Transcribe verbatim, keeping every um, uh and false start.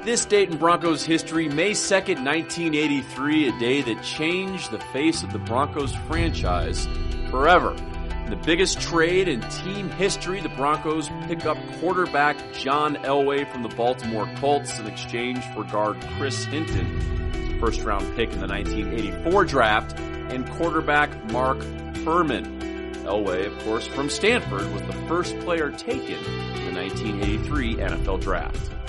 this date in Broncos history, May second, nineteen eighty-three, a day that changed the face of the Broncos franchise forever. In the biggest trade in team history, the Broncos pick up quarterback John Elway from the Baltimore Colts in exchange for guard Chris Hinton, first round pick in the nineteen eighty-four draft, and quarterback Mark Furman. Elway, of course, from Stanford, was the first player taken in the nineteen eighty-three N F L Draft.